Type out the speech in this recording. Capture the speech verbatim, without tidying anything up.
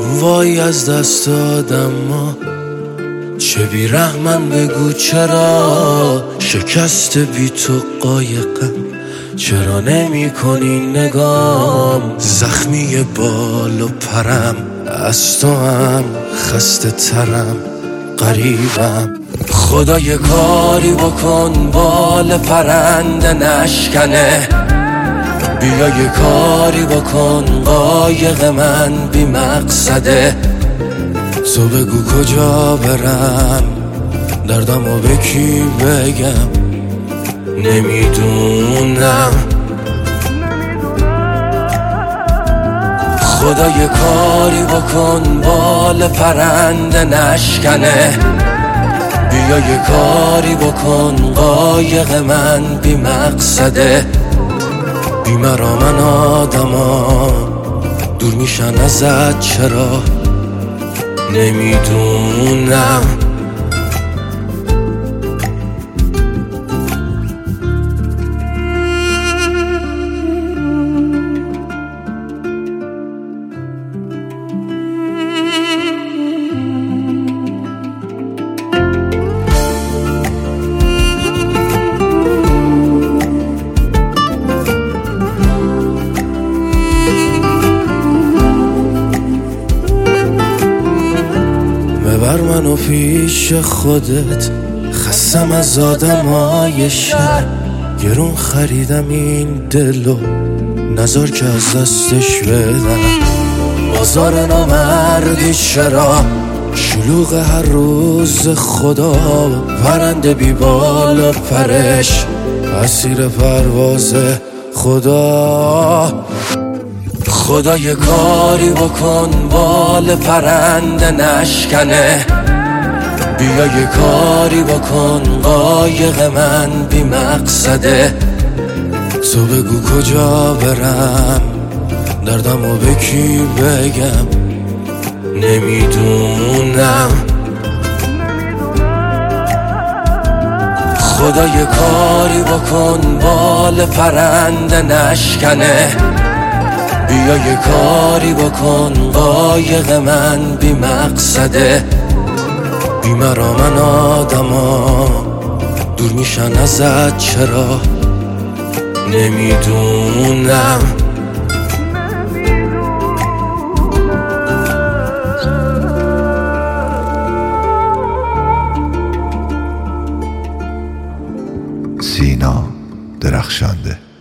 وای از دست دادم ما چه بیرحمن بگو چرا شکست بی تو قایقم، چرا نمی کنی نگام؟ زخمی بال و پرم از تو هم خسته ترم، قریبم. خدا یه کاری بکن بال پرنده نشکنه، بیا یه کاری بکن قایق من بی مقصده. تو بگو کجا برم دردمو به کی بگم، نمیدونم. خدا یه کاری بکن بال پرنده نشکنه، بیا یه کاری بکن قایق من بی مقصده. بی مرا من آدما دور میشن ازت، چرا نمیدونم. ببر منو پیش خودت، خستم از آدمای شهر. گرون خریدم این دلو، نذار که از دستش بدم. بازار نامردی چرا شلوغ هر روز خدا، پرنده بی بال و پرش اسیر پرواز خدا. خدا یه کاری بکن بال پرنده نشکنه، بیا یه کاری بکن قایق من بی مقصده. تو بگو کجا برم دردمو به کی بگم، نمیدونم. خدا یه کاری بکن بال پرنده نشکنه، بیا یه کاری بکن قایق من بی مقصده. بی مرا من آدما دور میشن ازت، چرا نمیدونم. سینا درخشنده.